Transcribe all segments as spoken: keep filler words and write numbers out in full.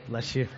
Bless you.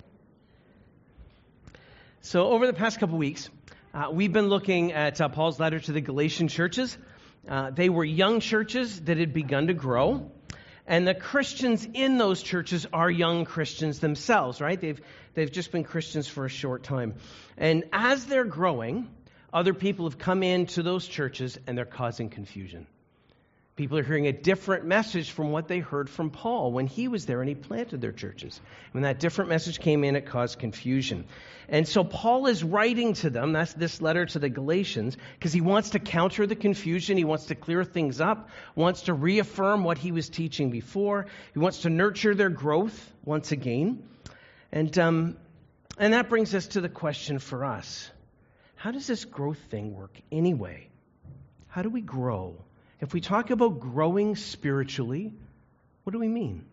So over the past couple weeks, uh, we've been looking at uh, Paul's letter to the Galatian churches. Uh, they were young churches that had begun to grow. And the Christians in those churches are young Christians themselves, right? They've they've just been Christians for a short time. And as they're growing, other people have come into those churches and they're causing confusion. People are hearing a different message from what they heard from Paul when he was there and he planted their churches. When that different message came in, it caused confusion. And so Paul is writing to them, that's this letter to the Galatians, because he wants to counter the confusion. He wants to clear things up, wants to reaffirm what he was teaching before. He wants to nurture their growth once again. And, um, and that brings us to the question for us. How does this growth thing work anyway? How do we grow? If we talk about growing spiritually, what do we mean?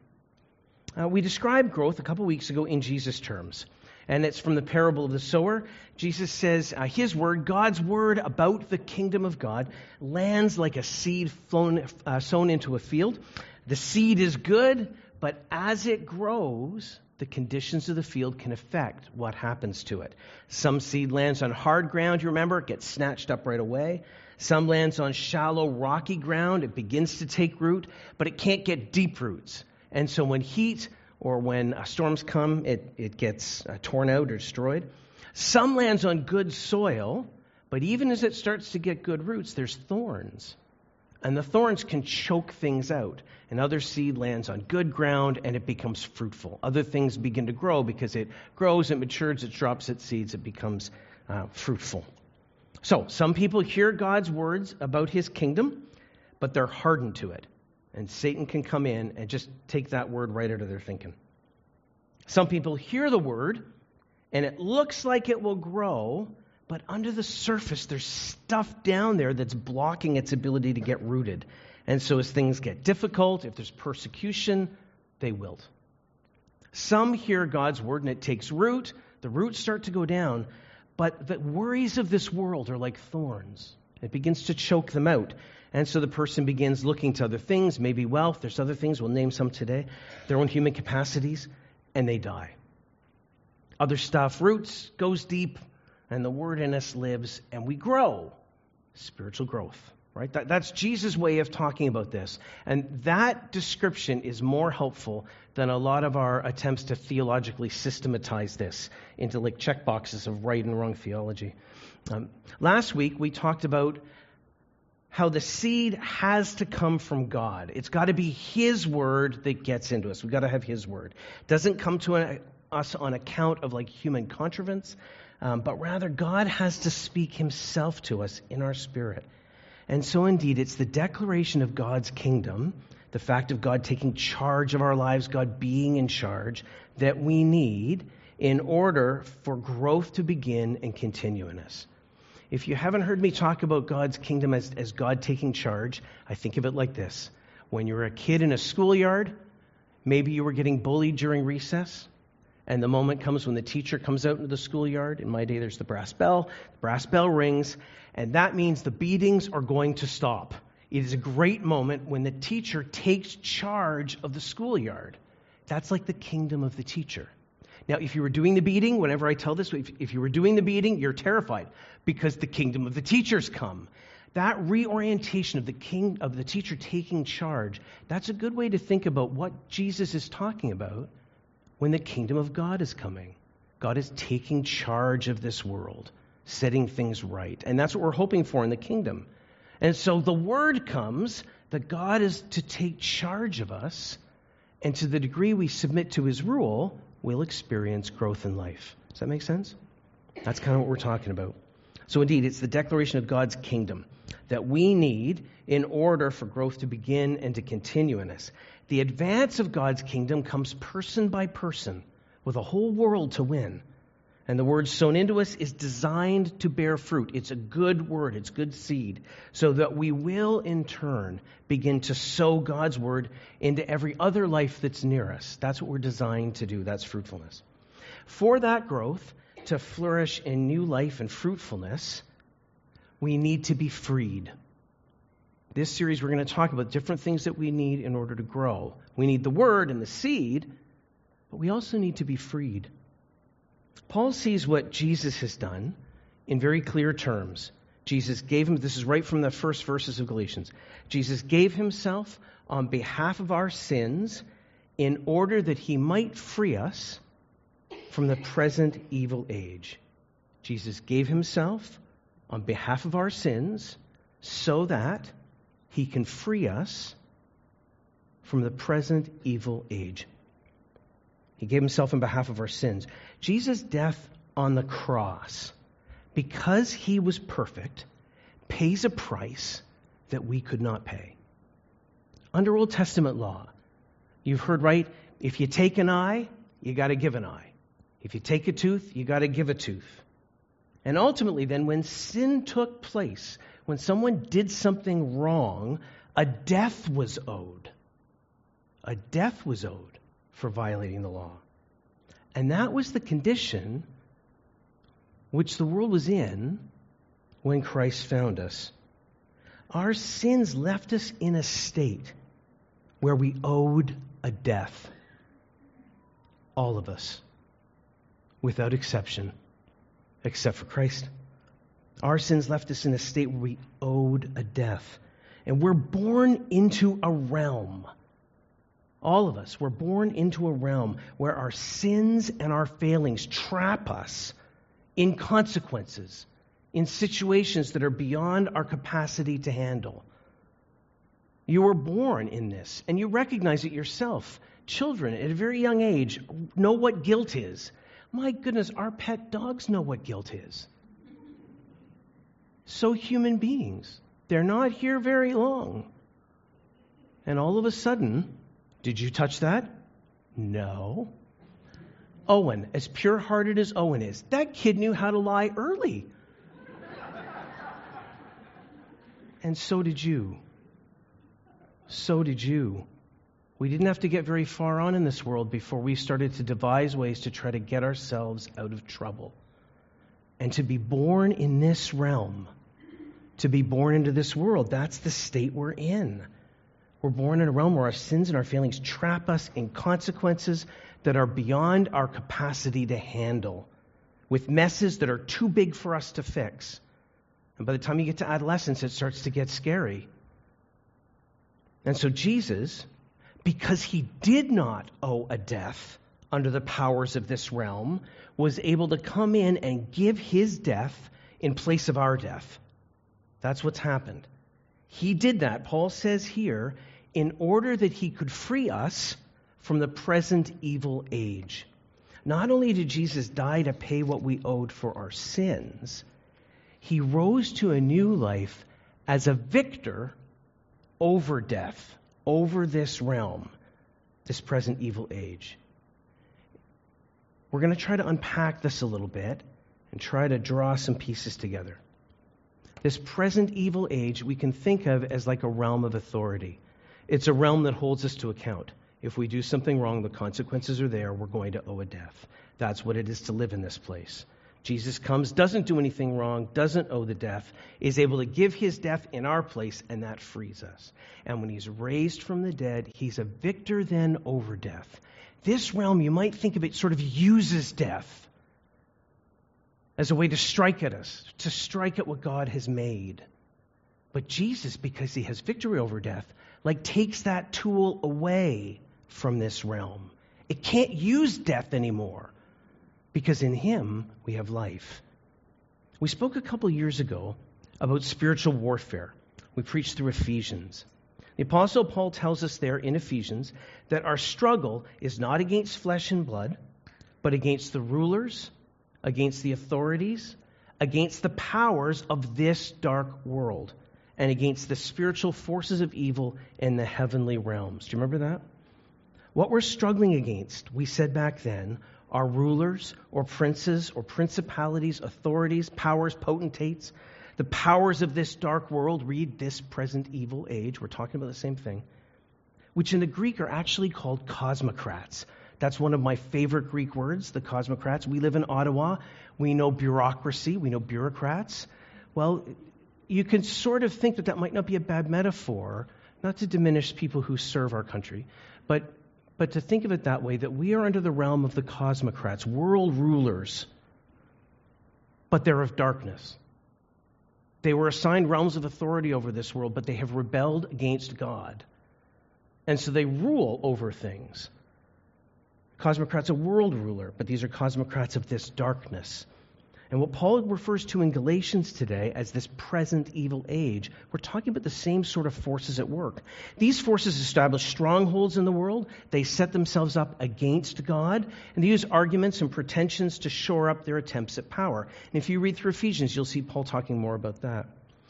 Uh, we described growth a couple weeks ago in Jesus' terms. And it's from the parable of the sower. Jesus says uh, his word, God's word about the kingdom of God, lands like a seed flown, uh, sown into a field. The seed is good, but as it grows, the conditions of the field can affect what happens to it. Some seed lands on hard ground, you remember, it gets snatched up right away. Some lands on shallow, rocky ground. It begins to take root, but it can't get deep roots. And so when heat or when uh, storms come, it, it gets uh, torn out or destroyed. Some lands on good soil, but even as it starts to get good roots, there's thorns. And the thorns can choke things out. And other seed lands on good ground, and it becomes fruitful. Other things begin to grow because it grows, it matures, it drops its seeds, it becomes uh, fruitful. So, some people hear God's words about his kingdom, but they're hardened to it. And Satan can come in and just take that word right out of their thinking. Some people hear the word, and it looks like it will grow, but under the surface, there's stuff down there that's blocking its ability to get rooted. And so as things get difficult, if there's persecution, they wilt. Some hear God's word, and it takes root. The roots start to go down. But the worries of this world are like thorns. It begins to choke them out. And so the person begins looking to other things, maybe wealth, there's other things, we'll name some today, their own human capacities, and they die. Other stuff roots, goes deep, and the word in us lives, and we grow. Spiritual growth, right? That, that's Jesus' way of talking about this. And that description is more helpful than a lot of our attempts to theologically systematize this into like check boxes of right and wrong theology. Um, last week, we talked about how the seed has to come from God. It's got to be his word that gets into us. We've got to have his word. It doesn't come to an, us on account of like human contrivance, um, but rather God has to speak himself to us in our spirit. And so indeed, it's the declaration of God's kingdom, the fact of God taking charge of our lives, God being in charge, that we need in order for growth to begin and continue in us. If you haven't heard me talk about God's kingdom as, as God taking charge, I think of it like this. When you were a kid in a schoolyard, maybe you were getting bullied during recess, and the moment comes when the teacher comes out into the schoolyard. In my day, there's the brass bell. The brass bell rings, and that means the beatings are going to stop. It is a great moment when the teacher takes charge of the schoolyard. That's like the kingdom of the teacher. Now, if you were doing the beating, whenever I tell this, if, if you were doing the beating, you're terrified because the kingdom of the teachers come. That reorientation of the king of the teacher taking charge, that's a good way to think about what Jesus is talking about when the kingdom of God is coming. God is taking charge of this world, setting things right. And that's what we're hoping for in the kingdom. And so the word comes that God is to take charge of us, and to the degree we submit to his rule, we'll experience growth in life. Does that make sense? That's kind of what we're talking about. So indeed, it's the declaration of God's kingdom that we need in order for growth to begin and to continue in us. The advance of God's kingdom comes person by person with a whole world to win. And the word sown into us is designed to bear fruit. It's a good word. It's good seed. So that we will, in turn, begin to sow God's word into every other life that's near us. That's what we're designed to do. That's fruitfulness. For that growth to flourish in new life and fruitfulness, we need to be freed. This series, we're going to talk about different things that we need in order to grow. We need the word and the seed, but we also need to be freed. Paul sees what Jesus has done in very clear terms. Jesus gave him, this is right from the first verses of Galatians. Jesus gave himself on behalf of our sins in order that he might free us from the present evil age. Jesus gave himself on behalf of our sins so that he can free us from the present evil age. He gave himself on behalf of our sins. Jesus' death on the cross, because he was perfect, pays a price that we could not pay. Under Old Testament law, you've heard right, if you take an eye, you got to give an eye. If you take a tooth, you got to give a tooth. And ultimately then, when sin took place, when someone did something wrong, a death was owed. A death was owed for violating the law. And that was the condition which the world was in when Christ found us. Our sins left us in a state where we owed a death. All of us, without exception, except for Christ. Our sins left us in a state where we owed a death. And we're born into a realm. All of us, we're born into a realm where our sins and our failings trap us in consequences, in situations that are beyond our capacity to handle. You were born in this, and you recognize it yourself. Children, at a very young age, know what guilt is. My goodness, our pet dogs know what guilt is. So human beings, they're not here very long. And all of a sudden, did you touch that? No. Owen, as pure-hearted as Owen is, that kid knew how to lie early. And so did you. So did you. We didn't have to get very far on in this world before we started to devise ways to try to get ourselves out of trouble. And to be born in this realm, to be born into this world, that's the state we're in. We're born in a realm where our sins and our failings trap us in consequences that are beyond our capacity to handle, with messes that are too big for us to fix. And by the time you get to adolescence, it starts to get scary. And so Jesus, because he did not owe a death under the powers of this realm, was able to come in and give his death in place of our death. That's what's happened. He did that, Paul says here, in order that he could free us from the present evil age. Not only did Jesus die to pay what we owed for our sins, he rose to a new life as a victor over death, over this realm, this present evil age. We're going to try to unpack this a little bit and try to draw some pieces together. This present evil age we can think of as like a realm of authority. It's a realm that holds us to account. If we do something wrong, the consequences are there. We're going to owe a death. That's what it is to live in this place. Jesus comes, doesn't do anything wrong, doesn't owe the death, is able to give his death in our place, and that frees us. And when he's raised from the dead, he's a victor then over death. This realm, you might think of it, sort of uses death as a way to strike at us, to strike at what God has made. But Jesus, because he has victory over death, like takes that tool away from this realm. It can't use death anymore because in him we have life. We spoke a couple years ago about spiritual warfare. We preached through Ephesians. The Apostle Paul tells us there in Ephesians that our struggle is not against flesh and blood, but against the rulers, against the authorities, against the powers of this dark world, and against the spiritual forces of evil in the heavenly realms. Do you remember that? What we're struggling against, we said back then, are rulers or princes or principalities, authorities, powers, potentates, the powers of this dark world. Read this present evil age. We're talking about the same thing, which in the Greek are actually called cosmocrats. That's one of my favorite Greek words, the cosmocrats. We live in Ottawa. We know bureaucracy. We know bureaucrats. Well, you can sort of think that that might not be a bad metaphor, not to diminish people who serve our country, but but to think of it that way, that we are under the realm of the cosmocrats, world rulers, but they're of darkness. They were assigned realms of authority over this world, but they have rebelled against God. And so they rule over things. Cosmocrat's a world ruler, but these are cosmocrats of this darkness. And what Paul refers to in Galatians today as this present evil age, we're talking about the same sort of forces at work. These forces establish strongholds in the world. They set themselves up against God, and they use arguments and pretensions to shore up their attempts at power. And if you read through Ephesians, you'll see Paul talking more about that.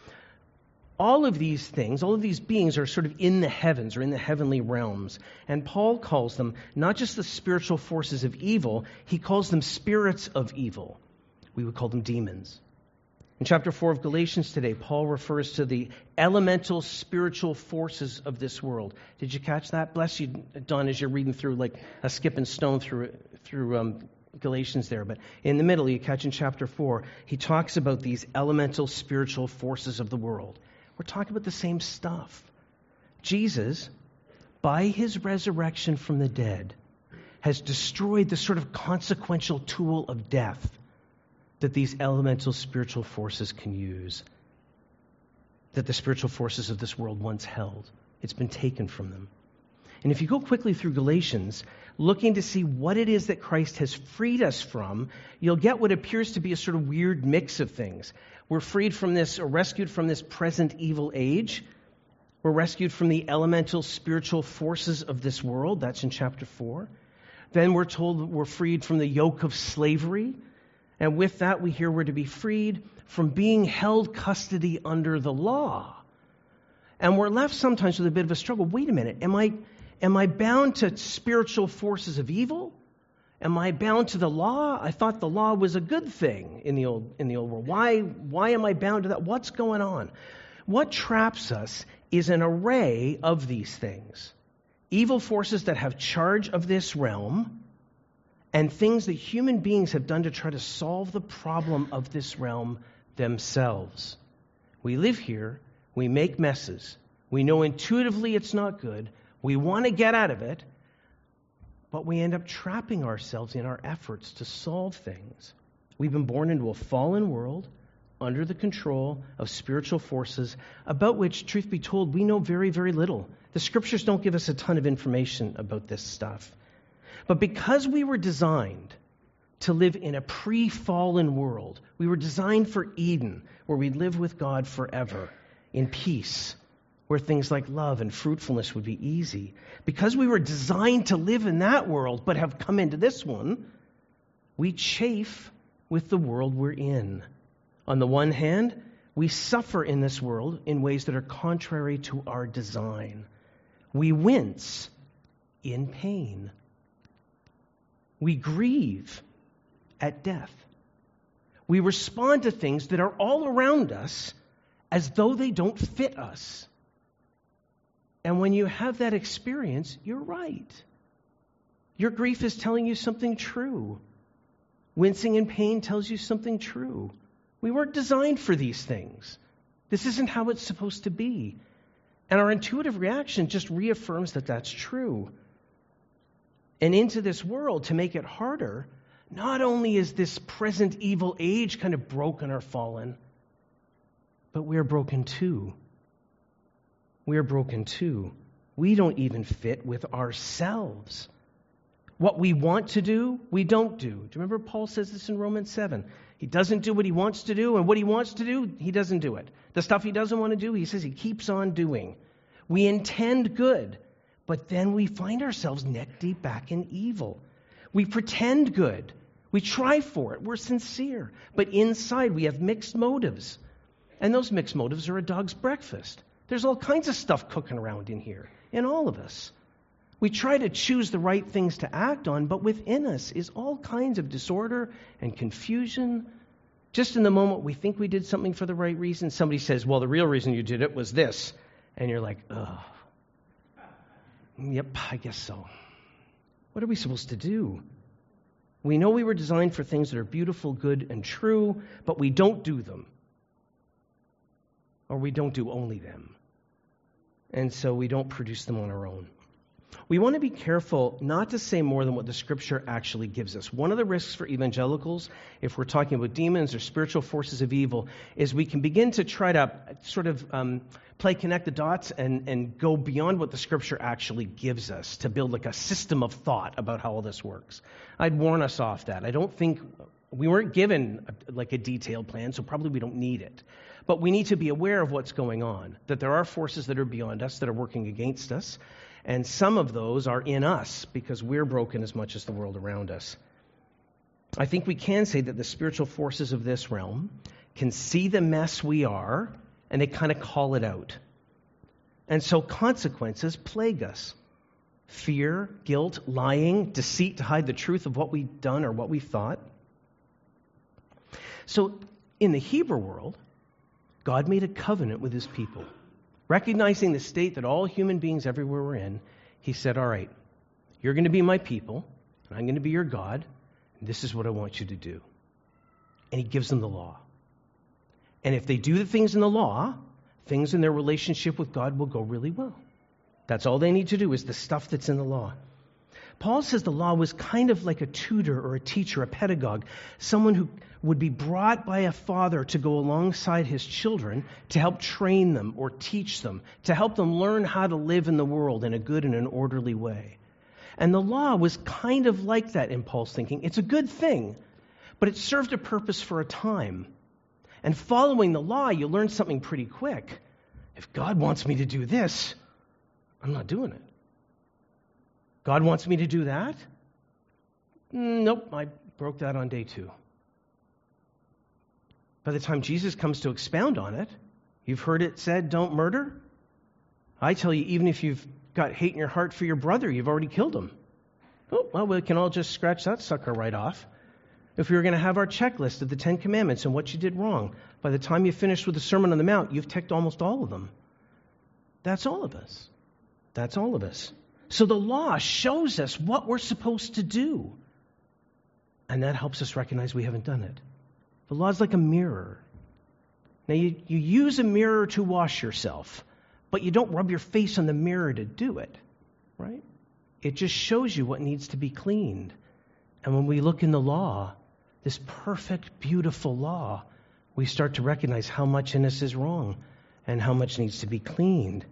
All of these things, all of these beings are sort of in the heavens or in the heavenly realms. And Paul calls them not just the spiritual forces of evil, he calls them spirits of evil. We would call them demons. In chapter four of Galatians today, Paul refers to the elemental spiritual forces of this world. Did you catch that? Bless you, Don, as you're reading through like a skipping stone through through um, Galatians there. But in the middle, you catch in chapter four, he talks about these elemental spiritual forces of the world. We're talking about the same stuff. Jesus, by his resurrection from the dead, has destroyed the sort of consequential tool of death that these elemental spiritual forces can use, that the spiritual forces of this world once held. It's been taken from them. And if you go quickly through Galatians, looking to see what it is that Christ has freed us from, you'll get what appears to be a sort of weird mix of things. We're freed from this, or rescued from this present evil age. We're rescued from the elemental spiritual forces of this world. That's in chapter four. Then we're told we're freed from the yoke of slavery. And with that, we hear we're to be freed from being held custody under the law. And we're left sometimes with a bit of a struggle. Wait a minute, am I, am I bound to spiritual forces of evil? Am I bound to the law? I thought the law was a good thing in the old, in the old world. Why, why am I bound to that? What's going on? What traps us is an array of these things. Evil forces that have charge of this realm, and things that human beings have done to try to solve the problem of this realm themselves. We live here, we make messes, we know intuitively it's not good, we want to get out of it, but we end up trapping ourselves in our efforts to solve things. We've been born into a fallen world under the control of spiritual forces about which, truth be told, we know very, very little. The scriptures don't give us a ton of information about this stuff. But because we were designed to live in a pre-fallen world, we were designed for Eden, where we'd live with God forever, in peace, where things like love and fruitfulness would be easy. Because we were designed to live in that world, but have come into this one, we chafe with the world we're in. On the one hand, we suffer in this world in ways that are contrary to our design. We wince in pain. We grieve at death. We respond to things that are all around us as though they don't fit us. And when you have that experience, you're right. Your grief is telling you something true. Wincing in pain tells you something true. We weren't designed for these things. This isn't how it's supposed to be. And our intuitive reaction just reaffirms that that's true. And into this world, to make it harder, not only is this present evil age kind of broken or fallen, but we're broken too. We're broken too. We don't even fit with ourselves. What we want to do, we don't do. Do you remember Paul says this in Romans seven? He doesn't do what he wants to do, and what he wants to do, he doesn't do it. The stuff he doesn't want to do, he says he keeps on doing. We intend good, but then we find ourselves neck deep back in evil. We pretend good. We try for it. We're sincere. But inside we have mixed motives. And those mixed motives are a dog's breakfast. There's all kinds of stuff cooking around in here, in all of us. We try to choose the right things to act on, but within us is all kinds of disorder and confusion. Just in the moment we think we did something for the right reason, somebody says, well, the real reason you did it was this. And you're like, ugh. Yep, I guess so. What are we supposed to do? We know we were designed for things that are beautiful, good, and true, but we don't do them. Or we don't do only them. And so we don't produce them on our own. We want to be careful not to say more than what the Scripture actually gives us. One of the risks for evangelicals, if we're talking about demons or spiritual forces of evil, is we can begin to try to sort of um, play connect the dots and, and go beyond what the Scripture actually gives us to build like a system of thought about how all this works. I'd warn us off that. I don't think we weren't given a, like a detailed plan, so probably we don't need it. But we need to be aware of what's going on, that there are forces that are beyond us that are working against us. And some of those are in us because we're broken as much as the world around us. I think we can say that the spiritual forces of this realm can see the mess we are, and they kind of call it out. And so consequences plague us. Fear, guilt, lying, deceit to hide the truth of what we've done or what we thought. So in the Hebrew world, God made a covenant with his people. Recognizing the state that all human beings everywhere were in, he said, all right, you're going to be my people, and I'm going to be your God, and this is what I want you to do. And he gives them the law. And if they do the things in the law, things in their relationship with God will go really well. That's all they need to do is the stuff that's in the law. Paul says the law was kind of like a tutor or a teacher, a pedagogue, someone who would be brought by a father to go alongside his children to help train them or teach them, to help them learn how to live in the world in a good and an orderly way. And the law was kind of like that in Paul's thinking. It's a good thing, but it served a purpose for a time. And following the law, you learn something pretty quick. If God wants me to do this, I'm not doing it. God wants me to do that? Nope, I broke that on day two. By the time Jesus comes to expound on it, you've heard it said, don't murder. I tell you, even if you've got hate in your heart for your brother, you've already killed him. Oh, well, we can all just scratch that sucker right off. If we were going to have our checklist of the Ten Commandments and what you did wrong, by the time you finish with the Sermon on the Mount, you've ticked almost all of them. That's all of us. That's all of us. So the law shows us what we're supposed to do. And that helps us recognize we haven't done it. The law is like a mirror. Now, you, you use a mirror to wash yourself, but you don't rub your face on the mirror to do it, right? It just shows you what needs to be cleaned. And when we look in the law, this perfect, beautiful law, we start to recognize how much in us is wrong and how much needs to be cleaned.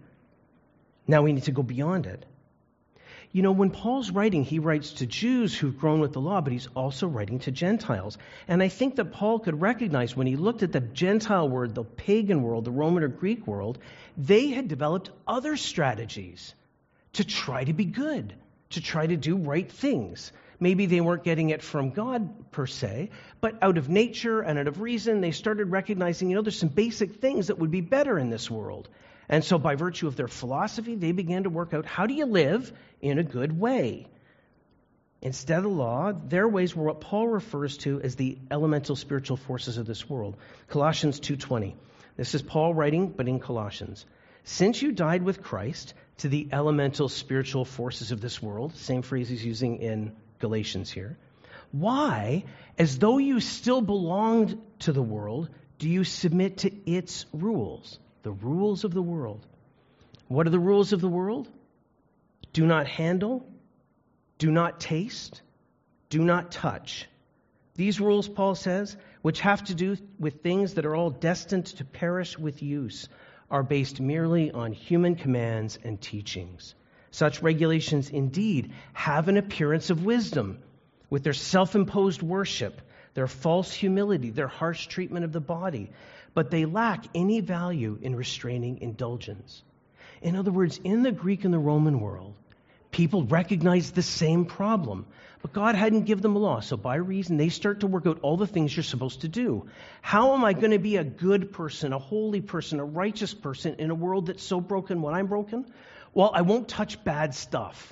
Now we need to go beyond it. You know, when Paul's writing, he writes to Jews who've grown with the law, but he's also writing to Gentiles. And I think that Paul could recognize when he looked at the Gentile world, the pagan world, the Roman or Greek world, they had developed other strategies to try to be good, to try to do right things. Maybe they weren't getting it from God per se, but out of nature and out of reason, they started recognizing, you know, there's some basic things that would be better in this world. And so by virtue of their philosophy, they began to work out, how do you live in a good way? Instead of the law, their ways were what Paul refers to as the elemental spiritual forces of this world. Colossians two twenty. This is Paul writing, but in Colossians. Since you died with Christ to the elemental spiritual forces of this world, same phrase he's using in Galatians here, why, as though you still belonged to the world, do you submit to its rules? The rules of the world. What are the rules of the world? Do not handle, do not taste, do not touch. These rules, Paul says, which have to do with things that are all destined to perish with use, are based merely on human commands and teachings. Such regulations indeed have an appearance of wisdom, with their self-imposed worship, their false humility, their harsh treatment of the body, but they lack any value in restraining indulgence. In other words, in the Greek and the Roman world, people recognized the same problem, but God hadn't given them a law. So by reason, they start to work out all the things you're supposed to do. How am I going to be a good person, a holy person, a righteous person in a world that's so broken when I'm broken? Well, I won't touch bad stuff.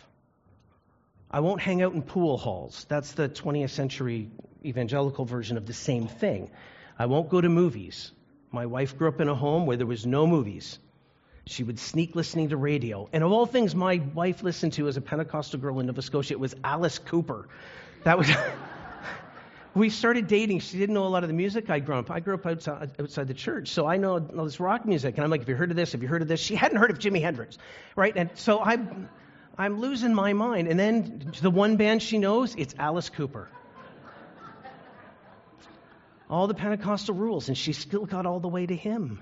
I won't hang out in pool halls. That's the twentieth century evangelical version of the same thing. I won't go to movies. My wife grew up in a home where there was no movies. She would sneak listening to radio. And of all things my wife listened to as a Pentecostal girl in Nova Scotia, it was Alice Cooper. That was... We started dating. She didn't know a lot of the music I grew up. I grew up outside, outside the church, so I know all this rock music. And I'm like, have you heard of this? Have you heard of this? She hadn't heard of Jimi Hendrix, right? And so I... I'm losing my mind. And then the one band she knows, it's Alice Cooper. All the Pentecostal rules, and she still got all the way to him.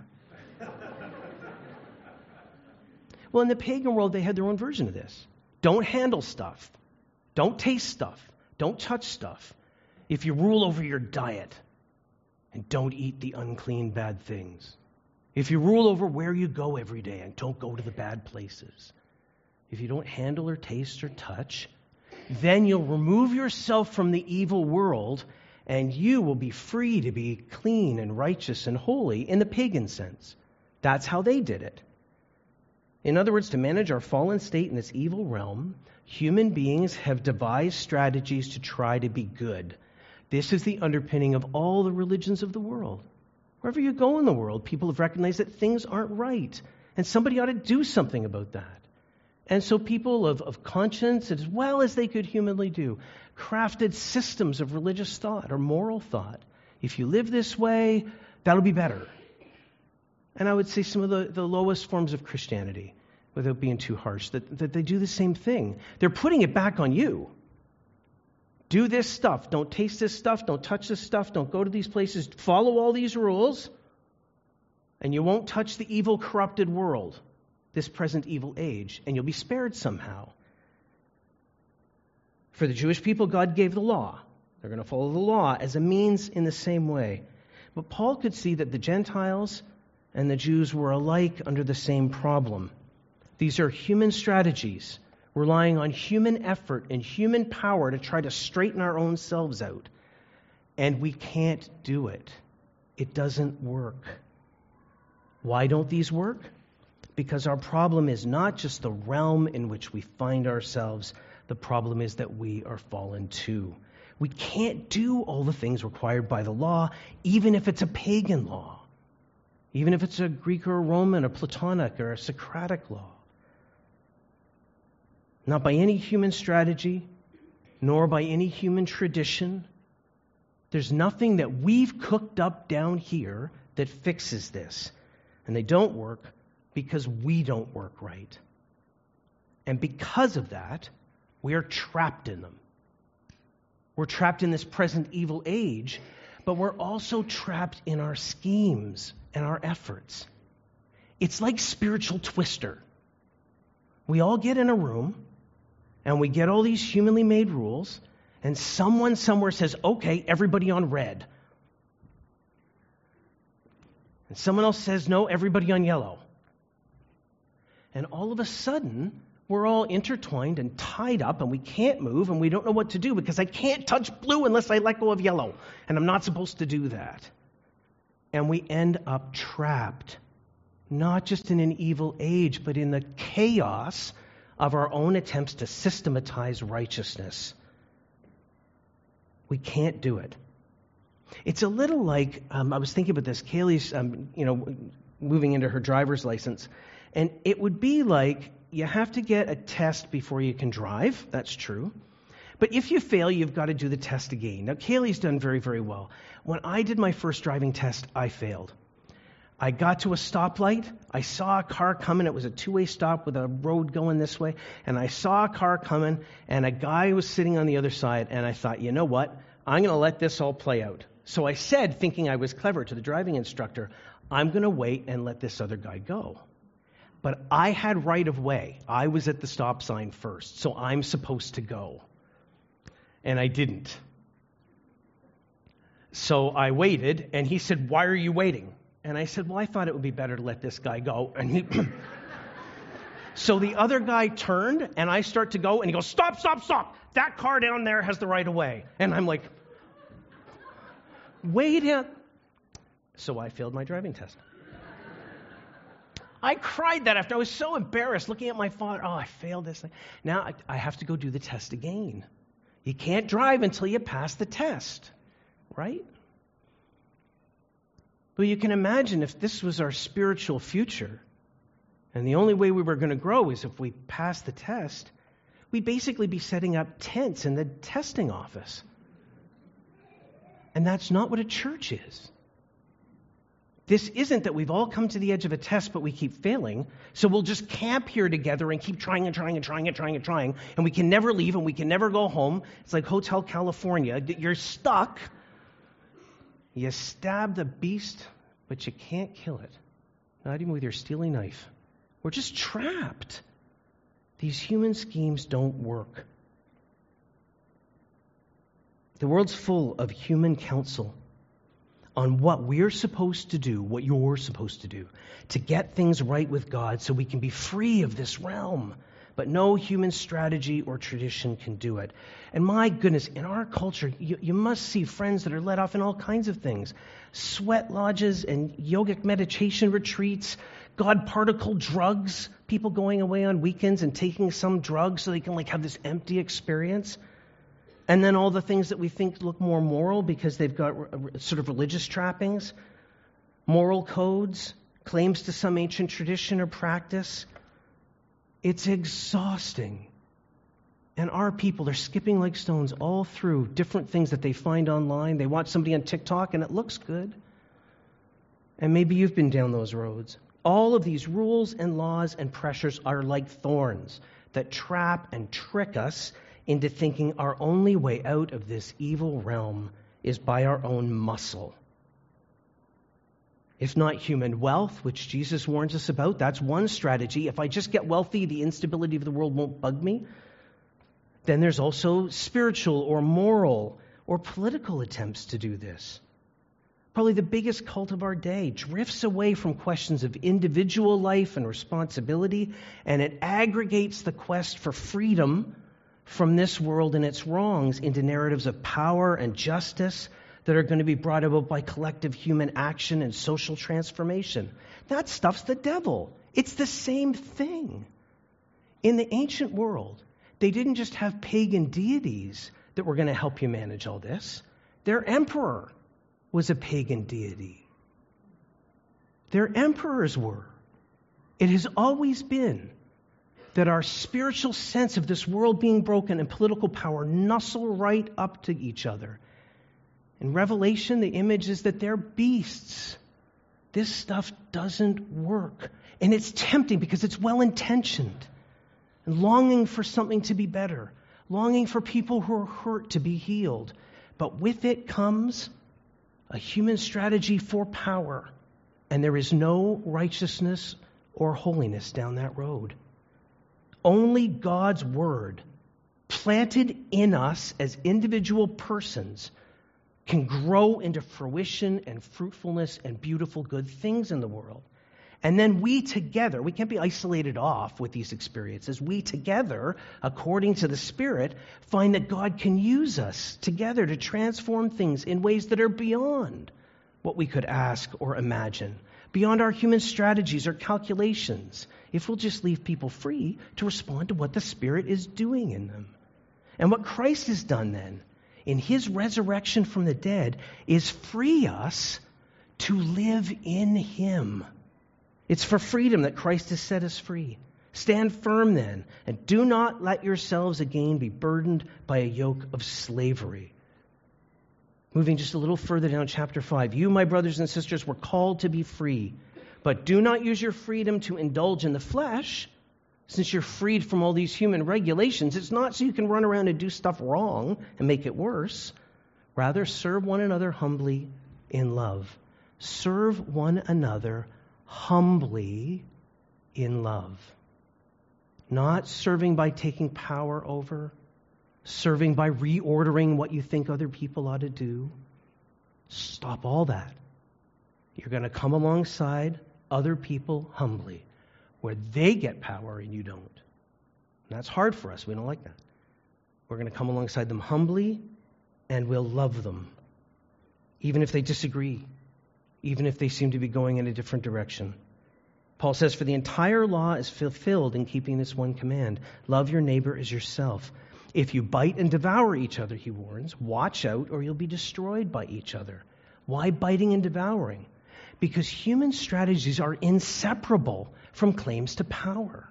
Well, in the pagan world, they had their own version of this. Don't handle stuff. Don't taste stuff. Don't touch stuff. If you rule over your diet, and don't eat the unclean bad things. If you rule over where you go every day, and don't go to the bad places. If you don't handle or taste or touch, then you'll remove yourself from the evil world, and you will be free to be clean and righteous and holy in the pagan sense. That's how they did it. In other words, to manage our fallen state in this evil realm, human beings have devised strategies to try to be good. This is the underpinning of all the religions of the world. Wherever you go in the world, people have recognized that things aren't right, and somebody ought to do something about that. And so people of, of conscience, as well as they could humanly do, crafted systems of religious thought or moral thought. If you live this way, that'll be better. And I would say some of the, the lowest forms of Christianity, without being too harsh, that, that they do the same thing. They're putting it back on you. Do this stuff. Don't taste this stuff. Don't touch this stuff. Don't go to these places. Follow all these rules. And you won't touch the evil, corrupted world, this present evil age, and you'll be spared somehow. For the Jewish people, God gave the law. They're going to follow the law as a means in the same way. But Paul could see that the Gentiles and the Jews were alike under the same problem. These are human strategies, relying on human effort and human power to try to straighten our own selves out. And we can't do it. It doesn't work. Why don't these work? Because our problem is not just the realm in which we find ourselves. The problem is that we are fallen too. We can't do all the things required by the law, even if it's a pagan law. Even if it's a Greek or a Roman, a Platonic or a Socratic law. Not by any human strategy, nor by any human tradition. There's nothing that we've cooked up down here that fixes this. And they don't work because we don't work right. And because of that, we are trapped in them. We're trapped in this present evil age, but we're also trapped in our schemes and our efforts. It's like spiritual Twister. We all get in a room, and we get all these humanly made rules, and someone somewhere says, okay, everybody on red. And someone else says, no, everybody on yellow. And all of a sudden, we're all intertwined and tied up, and we can't move, and we don't know what to do, because I can't touch blue unless I let go of yellow, and I'm not supposed to do that. And we end up trapped, not just in an evil age, but in the chaos of our own attempts to systematize righteousness. We can't do it. It's a little like, um, I was thinking about this, Kaylee's, um, you know, moving into her driver's license, and it would be like you have to get a test before you can drive. That's true. But if you fail, you've got to do the test again. Now, Kaylee's done very, very well. When I did my first driving test, I failed. I got to a stoplight. I saw a car coming. It was a two-way stop with a road going this way. And I saw a car coming, and a guy was sitting on the other side. And I thought, you know what? I'm going to let this all play out. So I said, thinking I was clever, to the driving instructor, I'm going to wait and let this other guy go. But I had right of way. I was at the stop sign first, so I'm supposed to go. And I didn't. So I waited, and he said, why are you waiting? And I said, well, I thought it would be better to let this guy go. And he So the other guy turned, and I start to go, and he goes, stop, stop, stop. That car down there has the right of way. And I'm like, wait a... So I failed my driving test. I cried that after. I was so embarrassed looking at my father. Oh, I failed this thing. Now I, I have to go do the test again. You can't drive until you pass the test, right? Well, you can imagine if this was our spiritual future, and the only way we were going to grow is if we pass the test, we'd basically be setting up tents in the testing office. And that's not what a church is. This isn't that we've all come to the edge of a test, but we keep failing. So we'll just camp here together and keep trying and trying and trying and trying and trying. And we can never leave and we can never go home. It's like Hotel California. You're stuck. You stab the beast, but you can't kill it. Not even with your steely knife. We're just trapped. These human schemes don't work. The world's full of human counsel on what we're supposed to do, what you're supposed to do, to get things right with God so we can be free of this realm. But no human strategy or tradition can do it. And my goodness, in our culture, you, you must see friends that are let off in all kinds of things. Sweat lodges and yogic meditation retreats, God particle drugs, people going away on weekends and taking some drugs so they can like have this empty experience. And then all the things that we think look more moral because they've got sort of religious trappings, moral codes, claims to some ancient tradition or practice. It's exhausting. And our people are skipping like stones all through different things that they find online. They watch somebody on TikTok and it looks good. And maybe you've been down those roads. All of these rules and laws and pressures are like thorns that trap and trick us into thinking our only way out of this evil realm is by our own muscle. If not human wealth, which Jesus warns us about, that's one strategy. If I just get wealthy, the instability of the world won't bug me. Then there's also spiritual or moral or political attempts to do this. Probably the biggest cult of our day drifts away from questions of individual life and responsibility, and it aggregates the quest for freedom from this world and its wrongs into narratives of power and justice that are going to be brought about by collective human action and social transformation. That stuff's the devil. It's the same thing. In the ancient world, they didn't just have pagan deities that were going to help you manage all this. Their emperor was a pagan deity. Their emperors were. It has always been that our spiritual sense of this world being broken and political power nuzzle right up to each other. In Revelation, the image is that they're beasts. This stuff doesn't work. And it's tempting because it's well-intentioned. And longing for something to be better. Longing for people who are hurt to be healed. But with it comes a human strategy for power. And there is no righteousness or holiness down that road. Only God's word, planted in us as individual persons, can grow into fruition and fruitfulness and beautiful good things in the world. And then we together, we can't be isolated off with these experiences. We together, according to the Spirit, find that God can use us together to transform things in ways that are beyond what we could ask or imagine, beyond our human strategies or calculations, if we'll just leave people free to respond to what the Spirit is doing in them. And what Christ has done then, in his resurrection from the dead, is free us to live in him. It's for freedom that Christ has set us free. Stand firm then, and do not let yourselves again be burdened by a yoke of slavery. Moving just a little further down chapter five. You, my brothers and sisters, were called to be free, but do not use your freedom to indulge in the flesh. Since you're freed from all these human regulations, it's not so you can run around and do stuff wrong and make it worse. Rather, serve one another humbly in love. Serve one another humbly in love. Not serving by taking power over, serving by reordering what you think other people ought to do. Stop all that. You're going to come alongside other people humbly, where they get power and you don't. And that's hard for us. We don't like that. We're going to come alongside them humbly, and we'll love them, even if they disagree, even if they seem to be going in a different direction. Paul says, for the entire law is fulfilled in keeping this one command. Love your neighbor as yourself. If you bite and devour each other, he warns, watch out or you'll be destroyed by each other. Why biting and devouring? Because human strategies are inseparable from claims to power.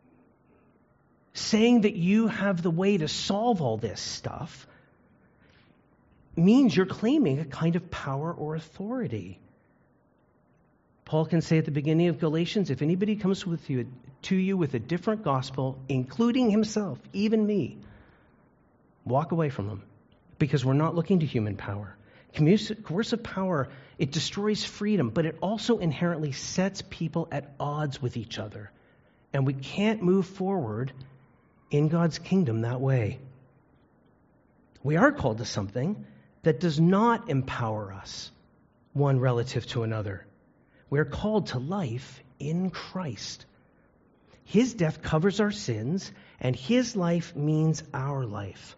Saying that you have the way to solve all this stuff means you're claiming a kind of power or authority. Paul can say at the beginning of Galatians, if anybody comes with you, to you with a different gospel, including himself, even me, walk away from him, because we're not looking to human power. Coercive power, it destroys freedom, but it also inherently sets people at odds with each other. And we can't move forward in God's kingdom that way. We are called to something that does not empower us, one relative to another. We're called to life in Christ. His death covers our sins, and his life means our life.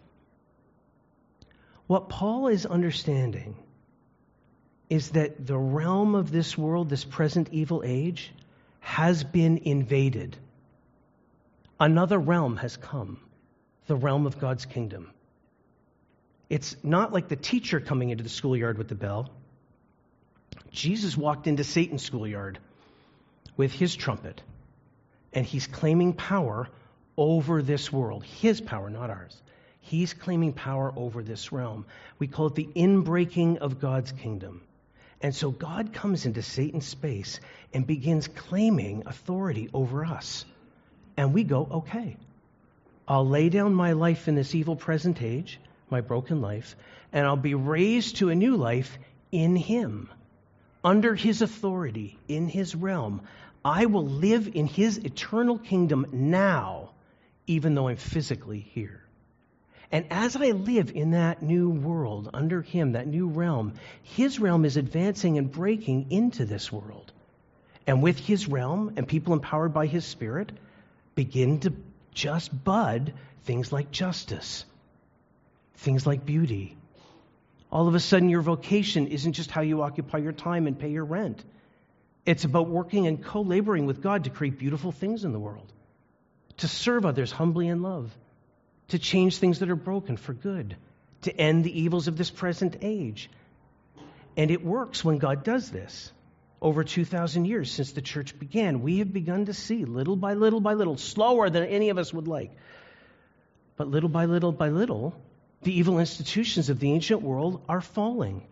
What Paul is understanding is that the realm of this world, this present evil age, has been invaded. Another realm has come, the realm of God's kingdom. It's not like the teacher coming into the schoolyard with the bell. Jesus walked into Satan's schoolyard with his trumpet, and he's claiming power over this world. His power, not ours. He's claiming power over this realm. We call it the inbreaking of God's kingdom. And so God comes into Satan's space and begins claiming authority over us. And we go, okay, I'll lay down my life in this evil present age, my broken life, and I'll be raised to a new life in him, under his authority, in his realm. I will live in his eternal kingdom now, even though I'm physically here. And as I live in that new world, under him, that new realm, his realm is advancing and breaking into this world. And with his realm and people empowered by his Spirit, begin to just bud things like justice, things like beauty. All of a sudden, your vocation isn't just how you occupy your time and pay your rent. It's about working and co-laboring with God to create beautiful things in the world, to serve others humbly in love, to change things that are broken for good, to end the evils of this present age. And it works when God does this. Over two thousand years since the church began, we have begun to see little by little by little, slower than any of us would like, but little by little by little, the evil institutions of the ancient world are falling.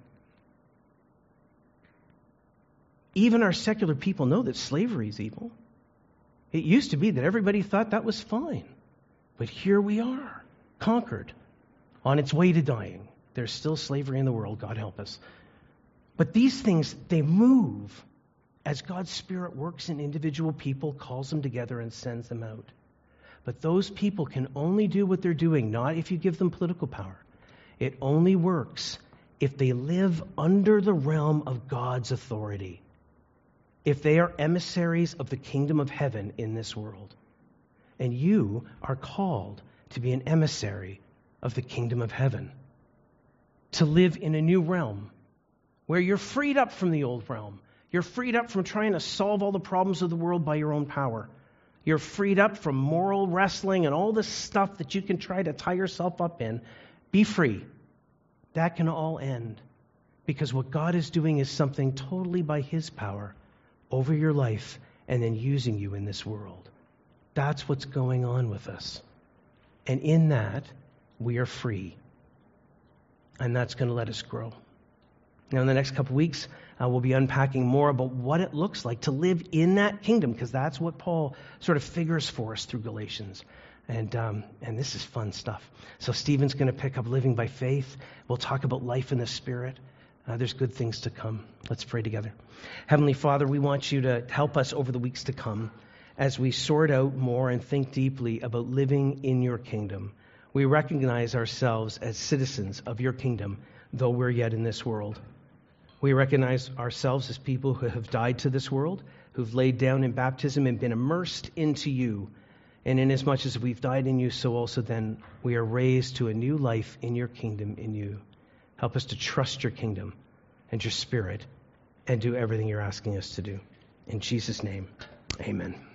Even our secular people know that slavery is evil. It used to be that everybody thought that was fine. But here we are, conquered, on its way to dying. There's still slavery in the world, God help us. But these things, they move as God's Spirit works in individual people, calls them together, and sends them out. But those people can only do what they're doing, not if you give them political power. It only works if they live under the realm of God's authority, if they are emissaries of the kingdom of heaven in this world. And you are called to be an emissary of the kingdom of heaven, to live in a new realm where you're freed up from the old realm. You're freed up from trying to solve all the problems of the world by your own power. You're freed up from moral wrestling and all this stuff that you can try to tie yourself up in. Be free. That can all end, because what God is doing is something totally by his power over your life and then using you in this world. That's what's going on with us. And in that, we are free. And that's going to let us grow. Now, in the next couple of weeks, uh, we'll be unpacking more about what it looks like to live in that kingdom, because that's what Paul sort of figures for us through Galatians. And um, and this is fun stuff. So Stephen's going to pick up living by faith. We'll talk about life in the Spirit. Uh, there's good things to come. Let's pray together. Heavenly Father, we want you to help us over the weeks to come as we sort out more and think deeply about living in your kingdom. We recognize ourselves as citizens of your kingdom, though we're yet in this world. We recognize ourselves as people who have died to this world, who've laid down in baptism and been immersed into you. And inasmuch as we've died in you, so also then we are raised to a new life in your kingdom in you. Help us to trust your kingdom and your Spirit and do everything you're asking us to do. In Jesus' name, amen.